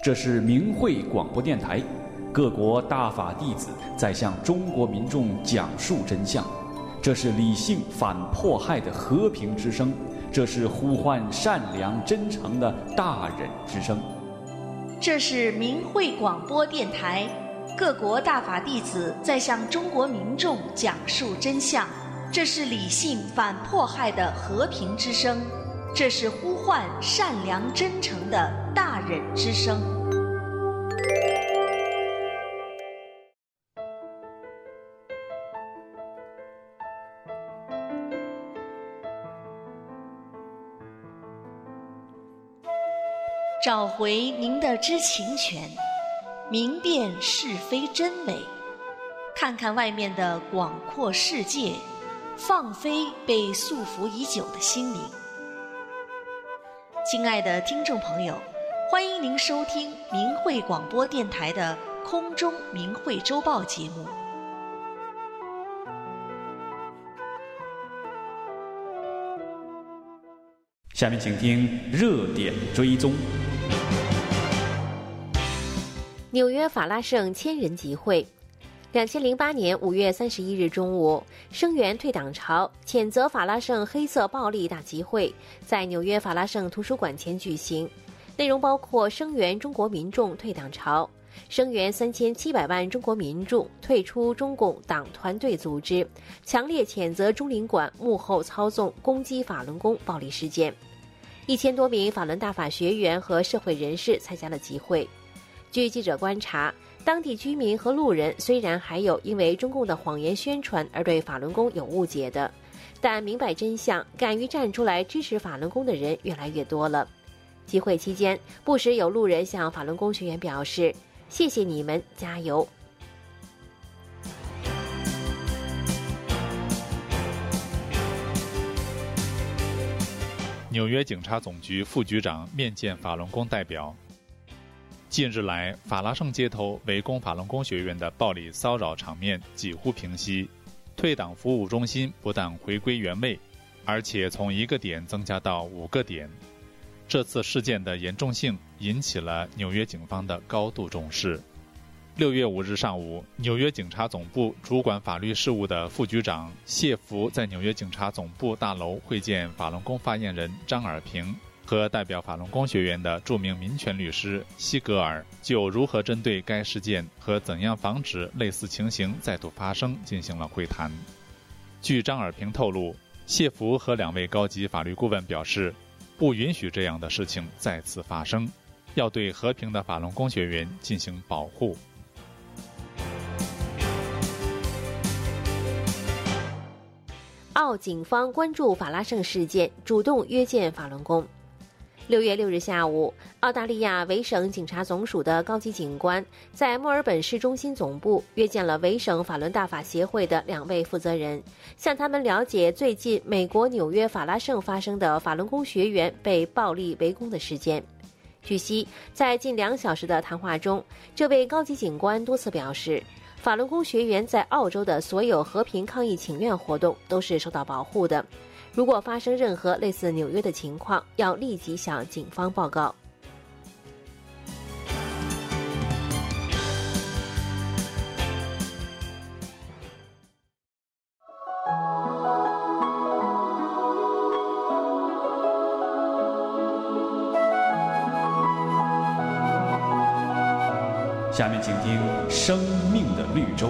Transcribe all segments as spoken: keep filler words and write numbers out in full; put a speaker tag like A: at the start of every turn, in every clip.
A: 这是明慧广播电台，各国大法弟子在向中国民众讲述真相。这是理性反迫害的和平之声，这是呼唤善良真诚的大忍之声。
B: 这是明慧广播电台，各国大法弟子在向中国民众讲述真相。这是理性反迫害的和平之声，这是呼唤善良真诚的大忍之声。找回您的知情权，明辨是非真伪，看看外面的广阔世界，放飞被束缚已久的心灵。亲爱的听众朋友，欢迎您收听明慧广播电台的空中明慧周报节目。
A: 下面请听热点追踪。
C: 纽约法拉盛千人集会。两千零八年五月三十一日中午，声援退党潮、谴责法拉盛黑色暴力大集会在纽约法拉盛图书馆前举行，内容包括声援中国民众退党潮，声援三千七百万中国民众退出中共党团队组织，强烈谴责中领馆幕后操纵攻击法轮功暴力事件。一千多名法轮大法学员和社会人士参加了集会。据记者观察，当地居民和路人虽然还有因为中共的谎言宣传而对法轮功有误解的，但明白真相、敢于站出来支持法轮功的人越来越多了。集会期间，不时有路人向法轮功学员表示：“谢谢你们，加油！”
D: 纽约警察总局副局长面见法轮功代表。近日来，法拉盛街头围攻法轮功学员的暴力骚扰场面几乎平息，退党服务中心不但回归原位，而且从一个点增加到五个点。这次事件的严重性引起了纽约警方的高度重视。六月五日上午，纽约警察总部主管法律事务的副局长谢福在纽约警察总部大楼会见法轮功发言人张尔平和代表法轮功学员的著名民权律师西格尔，就如何针对该事件和怎样防止类似情形再度发生进行了会谈。据张尔平透露，谢福和两位高级法律顾问表示，不允许这样的事情再次发生，要对和平的法轮功学员进行保护。
C: 澳警方关注法拉盛事件，主动约见法轮功。六月六日下午，澳大利亚维省警察总署的高级警官在墨尔本市中心总部约见了维省法轮大法协会的两位负责人，向他们了解最近美国纽约法拉盛发生的法轮功学员被暴力围攻的事件。据悉，在近两小时的谈话中，这位高级警官多次表示，法轮功学员在澳洲的所有和平抗议请愿活动都是受到保护的。如果发生任何类似纽约的情况，要立即向警方报告。
A: 下面请听《生命的绿洲》。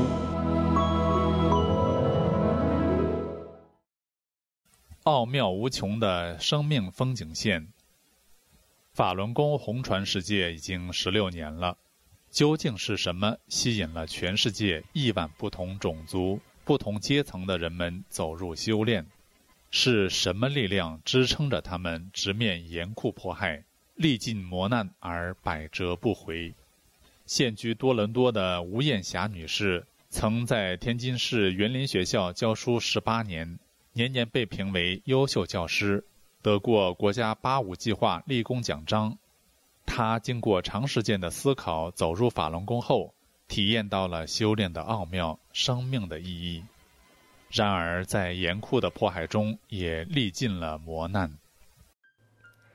D: 奥妙无穷的生命风景线。法轮功红传世界已经十六年了，究竟是什么吸引了全世界亿万不同种族、不同阶层的人们走入修炼？是什么力量支撑着他们直面严酷迫害，历尽磨难而百折不回？现居多伦多的吴艳霞女士，曾在天津市园林学校教书十八年，年年被评为优秀教师，得过国家八五计划立功奖章。他经过长时间的思考，走入法轮功后，体验到了修炼的奥妙、生命的意义。然而在严酷的迫害中，也历尽了磨难。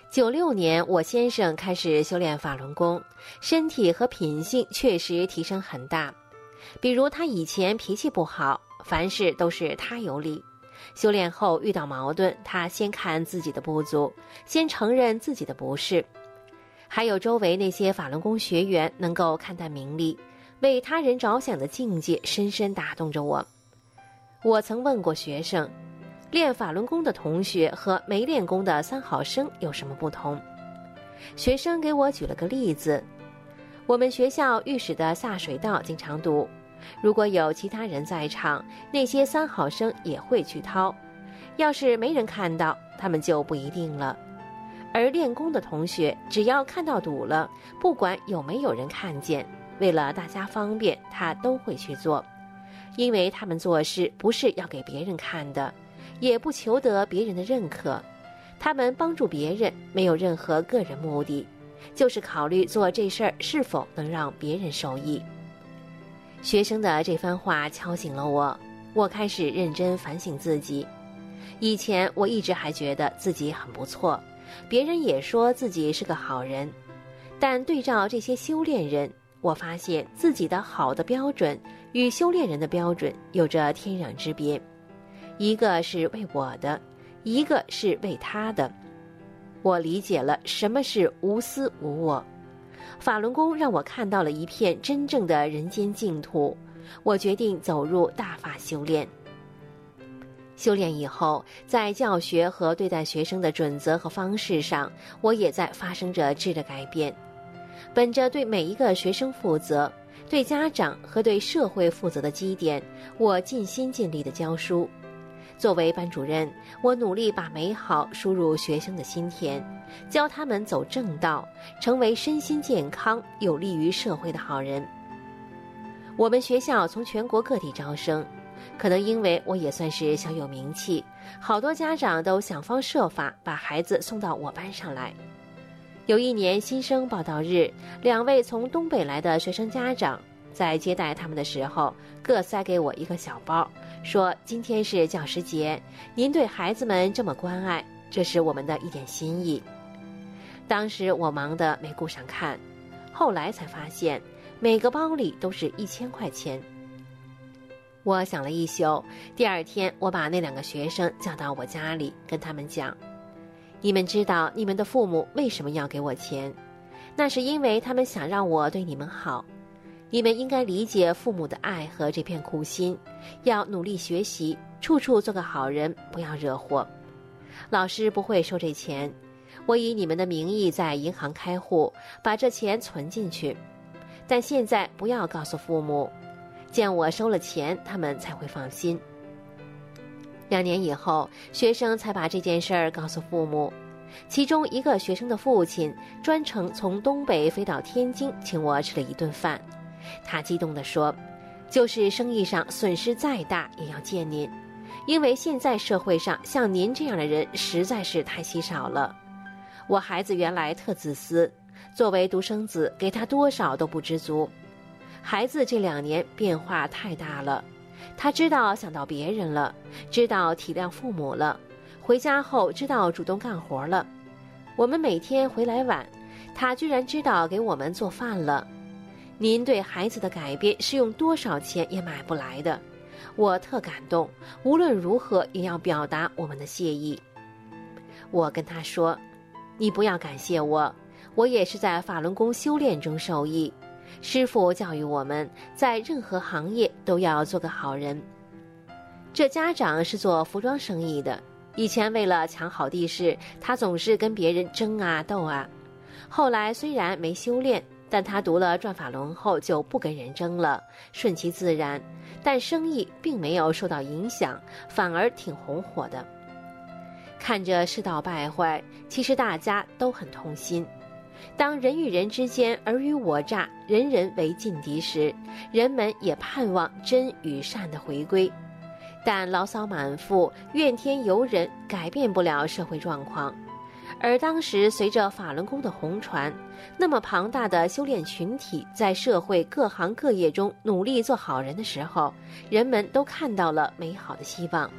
C: 九六年，我先生开始修炼法轮功，身体和品性确实提升很大。比如他以前脾气不好，凡事都是他有理。修炼后遇到矛盾，他先看自己的不足，先承认自己的不是。还有周围那些法轮功学员能够看淡名利，为他人着想的境界深深打动着我。我曾问过学生，练法轮功的同学和没练功的三好生有什么不同？学生给我举了个例子，我们学校浴室的下水道经常堵，如果有其他人在场，那些三好生也会去掏，要是没人看到，他们就不一定了。而练功的同学，只要看到堵了，不管有没有人看见，为了大家方便，他都会去做，因为他们做事不是要给别人看的，也不求得别人的认可，他们帮助别人没有任何个人目的，就是考虑做这事儿是否能让别人受益。学生的这番话敲醒了我，我开始认真反省自己。以前我一直还觉得自己很不错，别人也说自己是个好人，但对照这些修炼人，我发现自己的好的标准与修炼人的标准有着天壤之别，一个是为我的，一个是为他的。我理解了什么是无私无我。法轮功让我看到了一片真正的人间净土，我决定走入大法修炼。修炼以后，在教学和对待学生的准则和方式上，我也在发生着质的改变。本着对每一个学生负责、对家长和对社会负责的基点，我尽心尽力地教书。作为班主任，我努力把美好输入学生的心田，教他们走正道，成为身心健康、有利于社会的好人。我们学校从全国各地招生，可能因为我也算是小有名气，好多家长都想方设法把孩子送到我班上来。有一年新生报到日，两位从东北来的学生家长在接待他们的时候，各塞给我一个小包，说今天是教师节，您对孩子们这么关爱，这是我们的一点心意。当时我忙得没顾上看，后来才发现每个包里都是一千块钱。我想了一宿，第二天我把那两个学生叫到我家里，跟他们讲，你们知道你们的父母为什么要给我钱？那是因为他们想让我对你们好。你们应该理解父母的爱和这片苦心，要努力学习，处处做个好人，不要惹祸。老师不会收这钱，我以你们的名义在银行开户，把这钱存进去。但现在不要告诉父母，见我收了钱，他们才会放心。两年以后，学生才把这件事儿告诉父母。其中一个学生的父亲专程从东北飞到天津，请我吃了一顿饭。他激动地说，就是生意上损失再大也要见您，因为现在社会上像您这样的人实在是太稀少了。我孩子原来特自私，作为独生子，给他多少都不知足。孩子这两年变化太大了，他知道想到别人了，知道体谅父母了，回家后知道主动干活了。我们每天回来晚，他居然知道给我们做饭了。您对孩子的改变是用多少钱也买不来的，我特感动，无论如何也要表达我们的谢意。我跟他说，你不要感谢我，我也是在法轮功修炼中受益。师父教育我们，在任何行业都要做个好人。这家长是做服装生意的，以前为了抢好地势，他总是跟别人争啊斗啊。后来虽然没修炼，但他读了转法轮后就不跟人争了，顺其自然，但生意并没有受到影响，反而挺红火的。看着世道败坏，其实大家都很痛心。当人与人之间尔虞我诈，人人为劲敌时，人们也盼望真与善的回归。但牢骚满腹，怨天尤人，改变不了社会状况。而当时随着法轮功的红传，那么庞大的修炼群体在社会各行各业中努力做好人的时候，人们都看到了美好的希望。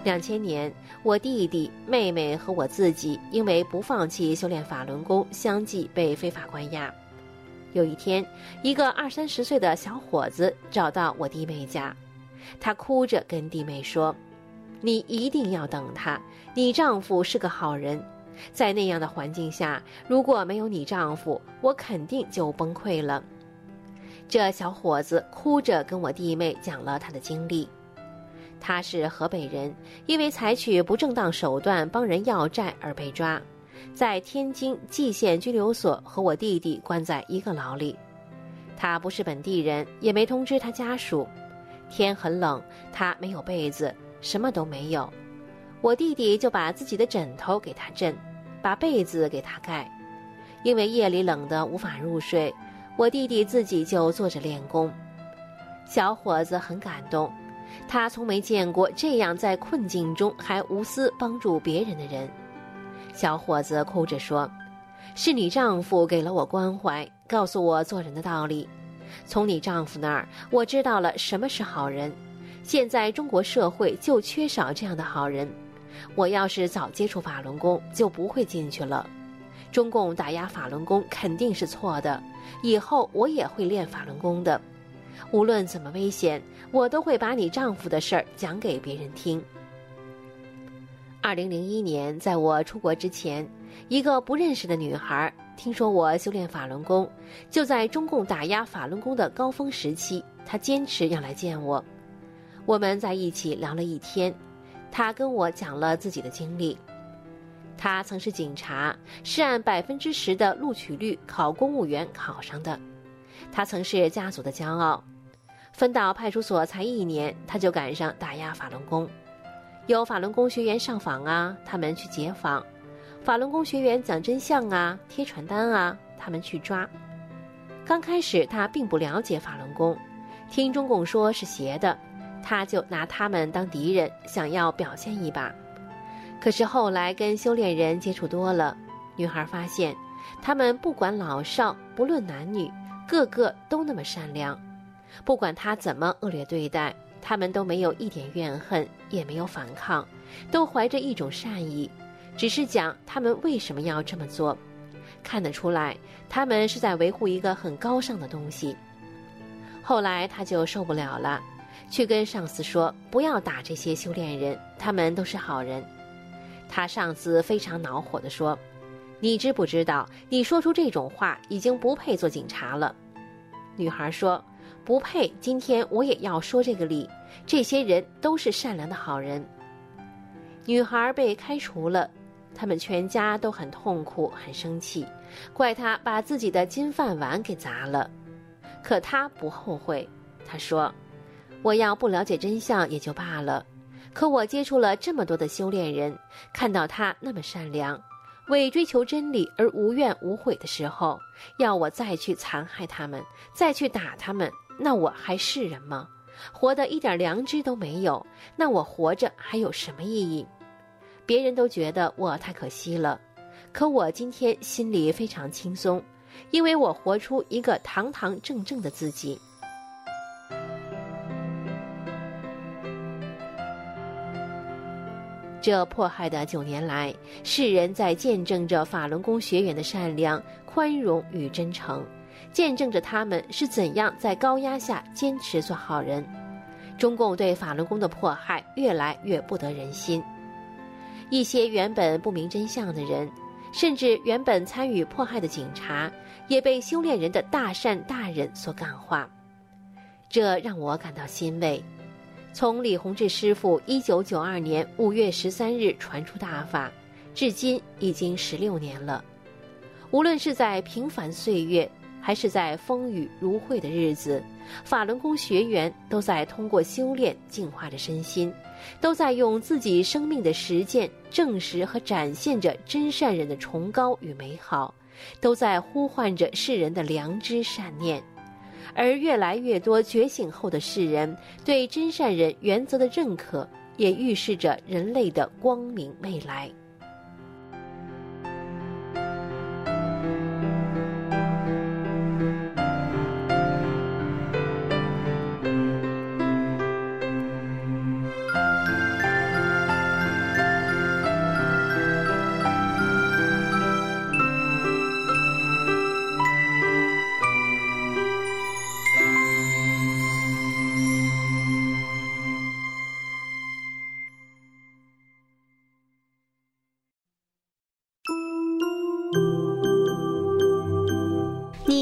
C: 两千年，我弟弟、妹妹和我自己因为不放弃修炼法轮功，相继被非法关押。有一天，一个二三十岁的小伙子找到我弟妹家，他哭着跟弟妹说：“你一定要等他，你丈夫是个好人。在那样的环境下，如果没有你丈夫，我肯定就崩溃了。”这小伙子哭着跟我弟妹讲了他的经历。他是河北人，因为采取不正当手段帮人要债而被抓，在天津蓟县拘留所和我弟弟关在一个牢里。他不是本地人，也没通知他家属。天很冷，他没有被子，什么都没有。我弟弟就把自己的枕头给他枕，把被子给他盖。因为夜里冷得无法入睡，我弟弟自己就坐着练功。小伙子很感动，他从没见过这样在困境中还无私帮助别人的人。小伙子哭着说：“是你丈夫给了我关怀，告诉我做人的道理。从你丈夫那儿，我知道了什么是好人。现在中国社会就缺少这样的好人。我要是早接触法轮功，就不会进去了。中共打压法轮功肯定是错的，以后我也会练法轮功的。无论怎么危险，我都会把你丈夫的事儿讲给别人听。”二零零一年，在我出国之前，一个不认识的女孩听说我修炼法轮功，就在中共打压法轮功的高峰时期，她坚持要来见我。我们在一起聊了一天，她跟我讲了自己的经历。她曾是警察，是按百分之十的录取率考公务员考上的。她曾是家族的骄傲。分到派出所才一年，她就赶上打压法轮功。有法轮功学员上访啊，他们去解访；法轮功学员讲真相啊，贴传单啊，他们去抓。刚开始他并不了解法轮功，听中共说是邪的，他就拿他们当敌人，想要表现一把。可是后来跟修炼人接触多了，女孩发现他们不管老少，不论男女，个个都那么善良。不管他怎么恶劣对待，他们都没有一点怨恨，也没有反抗，都怀着一种善意，只是讲他们为什么要这么做。看得出来，他们是在维护一个很高尚的东西。后来他就受不了了，去跟上司说不要打这些修炼人，他们都是好人。他上司非常恼火地说：“你知不知道，你说出这种话已经不配做警察了。”女孩说：“不配，今天我也要说这个理，这些人都是善良的好人。”女孩被开除了，他们全家都很痛苦，很生气，怪她把自己的金饭碗给砸了。可她不后悔，她说：“我要不了解真相也就罢了，可我接触了这么多的修炼人，看到他那么善良，为追求真理而无怨无悔的时候，要我再去残害他们，再去打他们，那我还是人吗？活得一点良知都没有，那我活着还有什么意义？别人都觉得我太可惜了，可我今天心里非常轻松，因为我活出一个堂堂正正的自己。”这迫害的九年来，世人在见证着法轮功学员的善良、宽容与真诚，见证着他们是怎样在高压下坚持做好人。中共对法轮功的迫害越来越不得人心，一些原本不明真相的人，甚至原本参与迫害的警察，也被修炼人的大善大忍所感化，这让我感到欣慰。从李洪志师父一九九二年五月十三日传出大法，至今已经十六年了。无论是在平凡岁月，还是在风雨如晦的日子，法轮功学员都在通过修炼净化着身心，都在用自己生命的实践证实和展现着真善人的崇高与美好，都在呼唤着世人的良知善念。而越来越多觉醒后的世人对真善人原则的认可，也预示着人类的光明未来。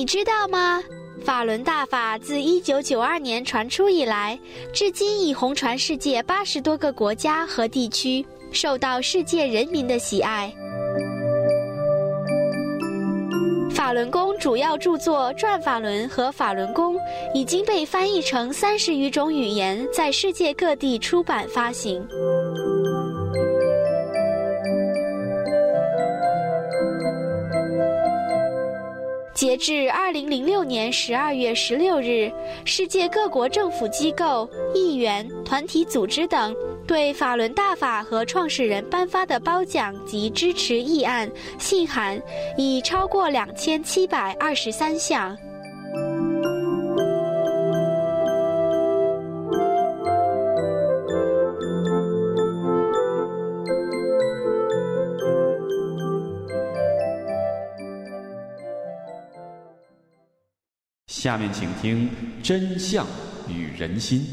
E: 你知道吗？法轮大法自一九九二年传出以来，至今已红传世界八十多个国家和地区，受到世界人民的喜爱。法轮功主要著作《转法轮》和《法轮功》已经被翻译成三十余种语言，在世界各地出版发行。截至二零零六年十二月十六日，世界各国政府机构、议员、团体组织等对法轮大法和创始人颁发的褒奖及支持议案、信函已超过两千七百二十三项。
A: 下面请听真相与人心。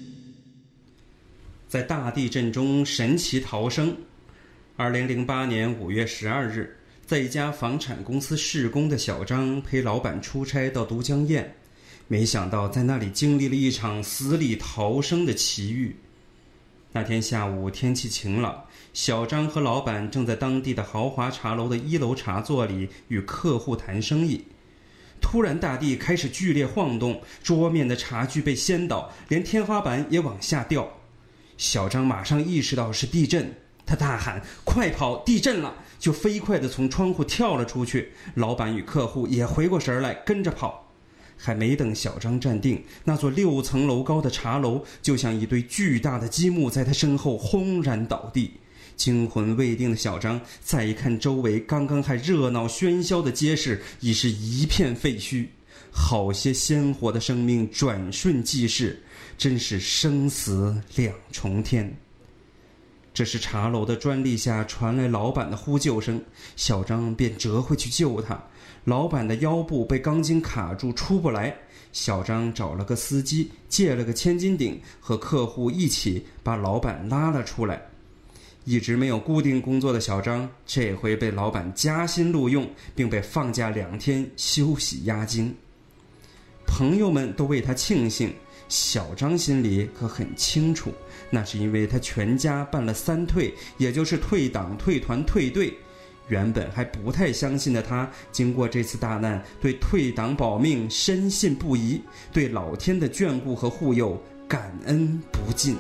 F: 在大地震中神奇逃生。二零零八年五月十二日，在一家房产公司施工的小张陪老板出差到都江堰，没想到在那里经历了一场死里逃生的奇遇。那天下午天气晴朗，小张和老板正在当地的豪华茶楼的一楼茶座里与客户谈生意。突然大地开始剧烈晃动，桌面的茶具被掀倒，连天花板也往下掉。小张马上意识到是地震，他大喊快跑，地震了，就飞快地从窗户跳了出去。老板与客户也回过神来跟着跑。还没等小张站定，那座六层楼高的茶楼就像一堆巨大的积木在他身后轰然倒地。惊魂未定的小张再一看周围，刚刚还热闹喧嚣的街市已是一片废墟，好些鲜活的生命转瞬即逝，真是生死两重天。这时茶楼的砖砾下传来老板的呼救声，小张便折回去救他。老板的腰部被钢筋卡住出不来，小张找了个司机，借了个千斤顶，和客户一起把老板拉了出来。一直没有固定工作的小张，这回被老板加薪录用，并被放假两天休息压惊。朋友们都为他庆幸，小张心里可很清楚，那是因为他全家办了三退，也就是退党、退团、退队。原本还不太相信的他，经过这次大难，对退党保命深信不疑，对老天的眷顾和护佑感恩不尽。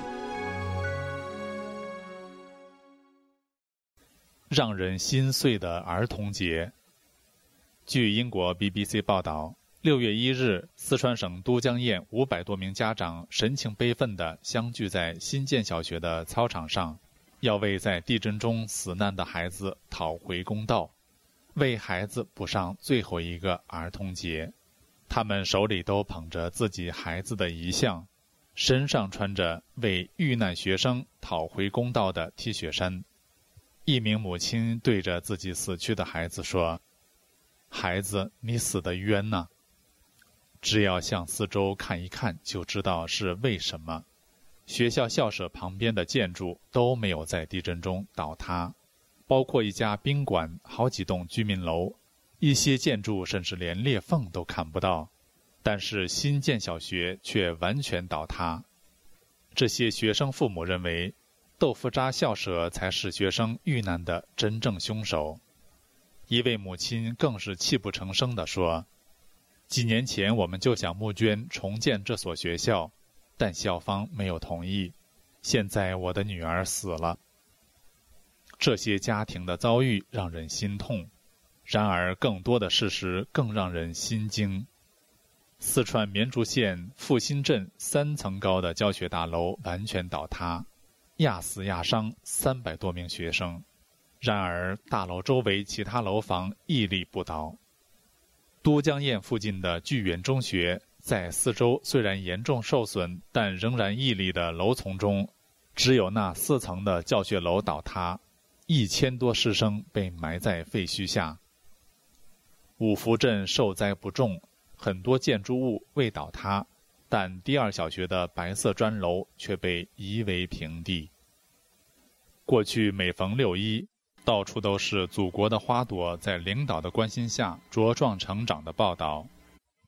D: 让人心碎的儿童节。据英国 B B C 报道，六月一日，四川省都江堰五百多名家长神情悲愤地相聚在新建小学的操场上，要为在地震中死难的孩子讨回公道，为孩子补上最后一个儿童节。他们手里都捧着自己孩子的遗像，身上穿着为遇难学生讨回公道的 T 恤衫。一名母亲对着自己死去的孩子说：“孩子，你死得冤呐！只要向四周看一看，就知道是为什么。学校校舍旁边的建筑都没有在地震中倒塌，包括一家宾馆、好几栋居民楼，一些建筑甚至连裂缝都看不到。但是新建小学却完全倒塌。这些学生父母认为，豆腐渣校舍才是学生遇难的真正凶手。一位母亲更是泣不成声地说：“几年前我们就想募捐重建这所学校，但校方没有同意。现在我的女儿死了。”这些家庭的遭遇让人心痛，然而更多的事实更让人心惊。四川绵竹县富新镇三层高的教学大楼完全倒塌，压死压伤三百多名学生，然而大楼周围其他楼房屹立不倒。都江堰附近的聚源中学在四周虽然严重受损，但仍然屹立的楼丛中，只有那四层的教学楼倒塌，一千多师生被埋在废墟下。五福镇受灾不重，很多建筑物未倒塌，但第二小学的白色砖楼却被夷为平地。过去每逢六一，到处都是祖国的花朵在领导的关心下茁壮成长的报道，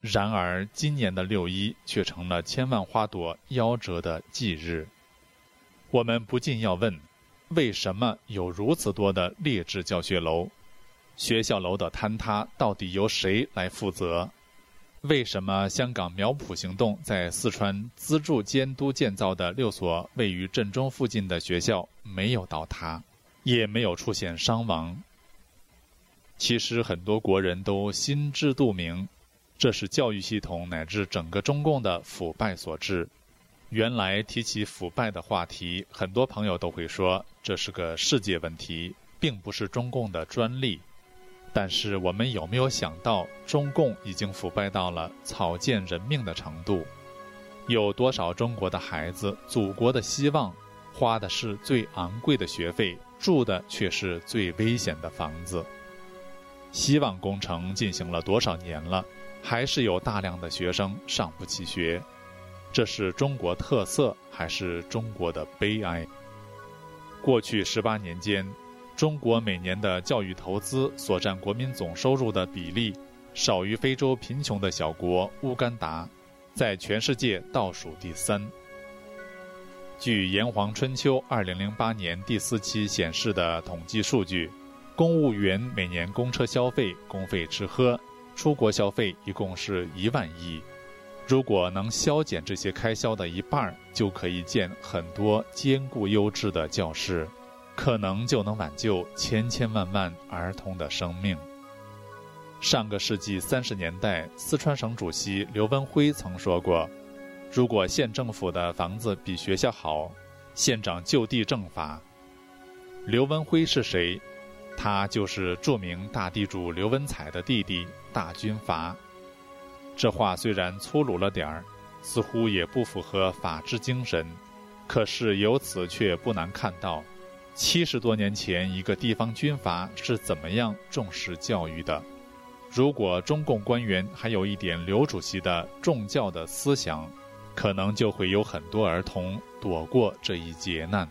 D: 然而今年的六一却成了千万花朵夭折的忌日。我们不禁要问，为什么有如此多的劣质教学楼？学校楼的坍塌到底由谁来负责？为什么香港苗圃行动在四川资助监督建造的六所位于震中附近的学校没有倒塌，也没有出现伤亡？其实很多国人都心知肚明，这是教育系统乃至整个中共的腐败所致。原来提起腐败的话题，很多朋友都会说这是个世界问题，并不是中共的专利。但是我们有没有想到，中共已经腐败到了草菅人命的程度？有多少中国的孩子，祖国的希望，花的是最昂贵的学费，住的却是最危险的房子？希望工程进行了多少年了，还是有大量的学生上不起学？这是中国特色，还是中国的悲哀？过去十八年间，中国每年的教育投资所占国民总收入的比例，少于非洲贫穷的小国乌干达，在全世界倒数第三。据《炎黄春秋》二零零八年第四期显示的统计数据，公务员每年公车消费、公费吃喝、出国消费一共是一万亿。如果能削减这些开销的一半，就可以建很多坚固优质的教室，可能就能挽救千千万万儿童的生命。上个世纪三十年代，四川省主席刘文辉曾说过，如果县政府的房子比学校好，县长就地正法。刘文辉是谁？他就是著名大地主刘文彩的弟弟大军阀。这话虽然粗鲁了点儿，似乎也不符合法治精神，可是由此却不难看到，七十多年前一个地方军阀是怎么样重视教育的。如果中共官员还有一点刘主席的重教的思想，可能就会有很多儿童躲过这一劫难。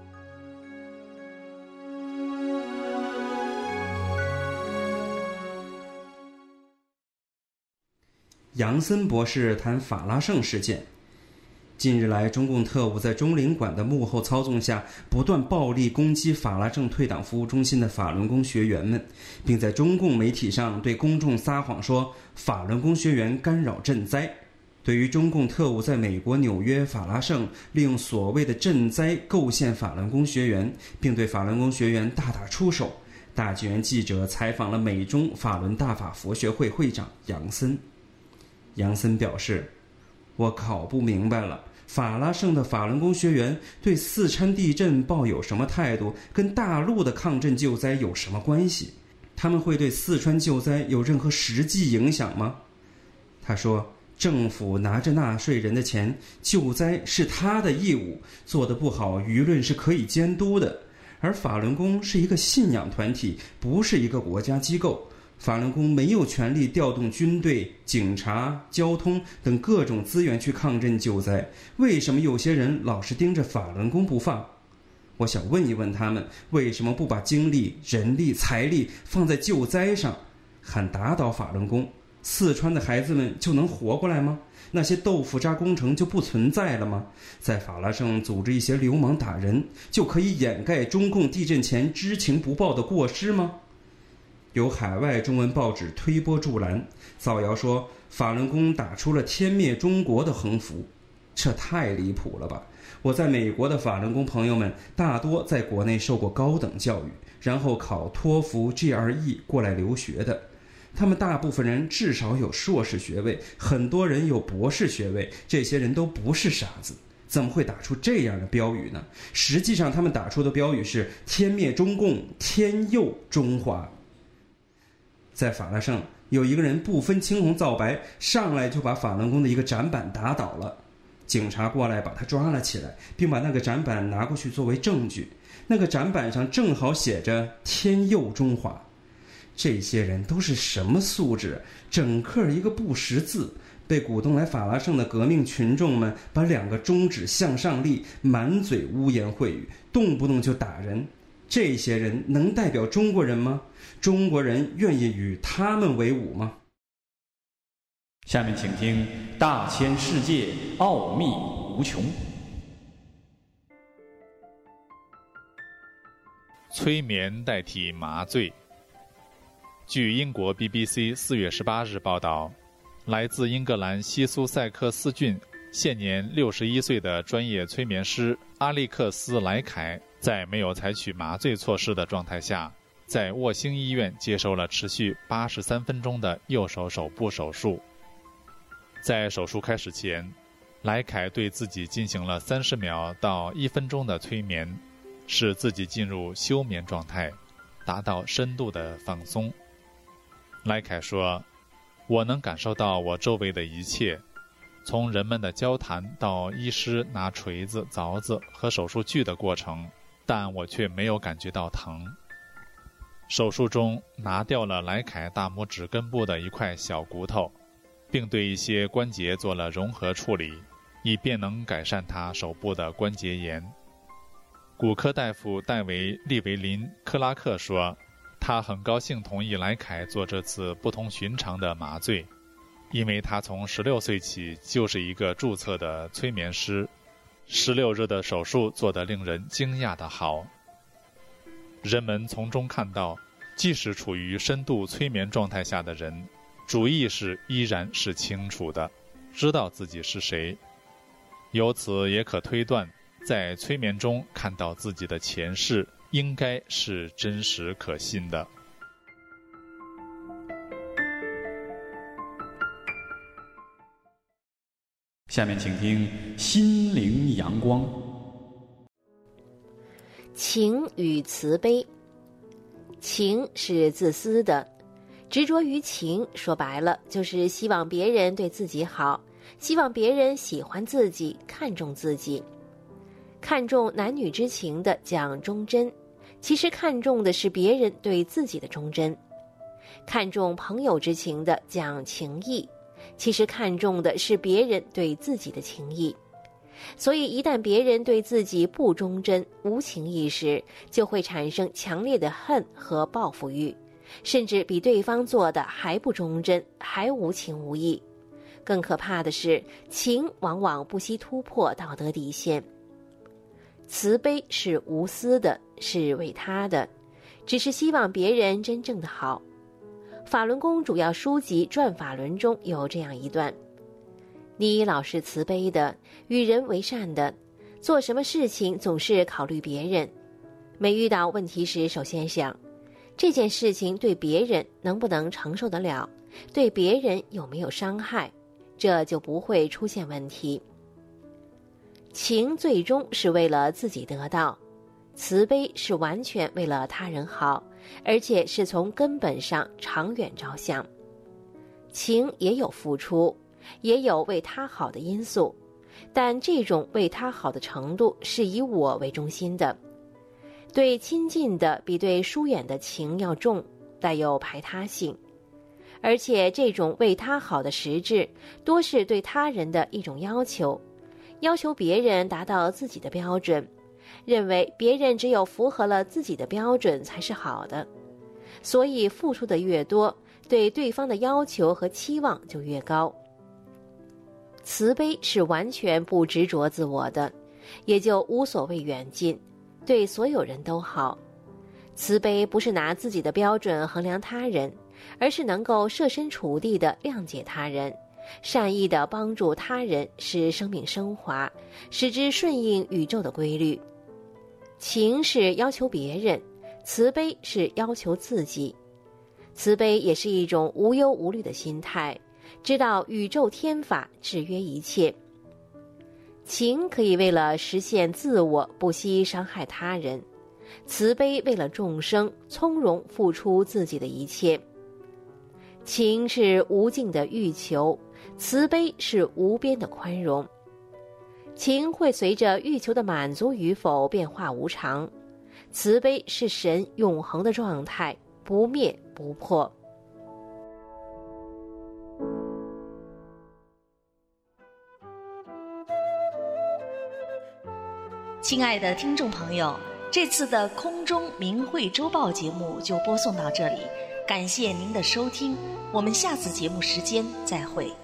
F: 杨森博士谈法拉盛事件。近日来，中共特务在中领馆的幕后操纵下，不断暴力攻击法拉盛退党服务中心的法轮功学员们，并在中共媒体上对公众撒谎说法轮功学员干扰赈灾。对于中共特务在美国纽约法拉盛利用所谓的赈灾构陷法轮功学员，并对法轮功学员大打出手，大纪元记者采访了美中法轮大法佛学会会长杨森。杨森表示，我搞不明白了，法拉盛的法轮功学员对四川地震抱有什么态度，跟大陆的抗震救灾有什么关系？他们会对四川救灾有任何实际影响吗？他说，政府拿着纳税人的钱，救灾是他的义务，做得不好，舆论是可以监督的。而法轮功是一个信仰团体，不是一个国家机构。法轮功没有权利调动军队、警察、交通等各种资源去抗震救灾，为什么有些人老是盯着法轮功不放？我想问一问他们，为什么不把精力、人力、财力放在救灾上？喊打倒法轮功，四川的孩子们就能活过来吗？那些豆腐渣工程就不存在了吗？在法拉盛组织一些流氓打人，就可以掩盖中共地震前知情不报的过失吗？有海外中文报纸推波助澜，造谣说法轮功打出了天灭中国的横幅，这太离谱了吧！我在美国的法轮功朋友们大多在国内受过高等教育，然后考托福 G R E 过来留学的，他们大部分人至少有硕士学位，很多人有博士学位，这些人都不是傻子，怎么会打出这样的标语呢？实际上他们打出的标语是天灭中共，天佑中华。在法拉盛，有一个人不分青红皂白，上来就把法轮功的一个展板打倒了。警察过来把他抓了起来，并把那个展板拿过去作为证据。那个展板上正好写着天佑中华。这些人都是什么素质？整个一个不识字。被鼓动来法拉盛的革命群众们把两个中指向上立，满嘴污言秽语，动不动就打人。这些人能代表中国人吗？中国人愿意与他们为伍吗？
A: 下面请听《大千世界奥秘无穷》。
D: 催眠代替麻醉。据英国 B B C 四月十八日报道，来自英格兰西苏塞克斯郡现年六十一岁的专业催眠师阿利克斯·莱凯，在没有采取麻醉措施的状态下，在沃星医院接受了持续八十三分钟的右手手部手术。在手术开始前，莱凯对自己进行了三十秒到一分钟的催眠，使自己进入休眠状态，达到深度的放松。莱凯说，我能感受到我周围的一切，从人们的交谈到医师拿锤子、凿子和手术锯的过程，但我却没有感觉到疼。手术中拿掉了莱凯大拇指根部的一块小骨头，并对一些关节做了融合处理，以便能改善他手部的关节炎。骨科大夫戴维·利维林·克拉克说，他很高兴同意莱凯做这次不同寻常的麻醉，因为他从十六岁起就是一个注册的催眠师。十六日的手术做得令人惊讶的好。人们从中看到，即使处于深度催眠状态下的人，主意识依然是清楚的，知道自己是谁。由此也可推断，在催眠中看到自己的前世，应该是真实可信的。
A: 下面请听《心灵阳光》。
C: 情与慈悲。情是自私的，执着于情，说白了就是希望别人对自己好，希望别人喜欢自己，看重自己。看重男女之情的讲忠贞，其实看重的是别人对自己的忠贞。看重朋友之情的讲情义，其实看重的是别人对自己的情义。所以一旦别人对自己不忠贞、无情义时，就会产生强烈的恨和报复欲，甚至比对方做的还不忠贞，还无情无义。更可怕的是，情往往不惜突破道德底线。慈悲是无私的，是为他的，只是希望别人真正的好。法轮功主要书籍《转法轮》中有这样一段：你老是慈悲的，与人为善的，做什么事情总是考虑别人。每遇到问题时，首先想，这件事情对别人能不能承受得了，对别人有没有伤害，这就不会出现问题。情最终是为了自己得到，慈悲是完全为了他人好，而且是从根本上长远着想。情也有付出，也有为他好的因素，但这种为他好的程度是以我为中心的，对亲近的比对疏远的情要重，带有排他性。而且这种为他好的实质，多是对他人的一种要求，要求别人达到自己的标准，认为别人只有符合了自己的标准才是好的，所以付出的越多，对对方的要求和期望就越高。慈悲是完全不执着自我的，也就无所谓远近，对所有人都好。慈悲不是拿自己的标准衡量他人，而是能够设身处地地谅解他人，善意地帮助他人，使生命升华，使之顺应宇宙的规律。情是要求别人，慈悲是要求自己。慈悲也是一种无忧无虑的心态，知道宇宙天法制约一切。情可以为了实现自我不惜伤害他人，慈悲为了众生从容付出自己的一切。情是无尽的欲求，慈悲是无边的宽容。情会随着欲求的满足与否变化无常，慈悲是神永恒的状态，不灭不破。
B: 亲爱的听众朋友，这次的空中明慧周报节目就播送到这里，感谢您的收听，我们下次节目时间再会。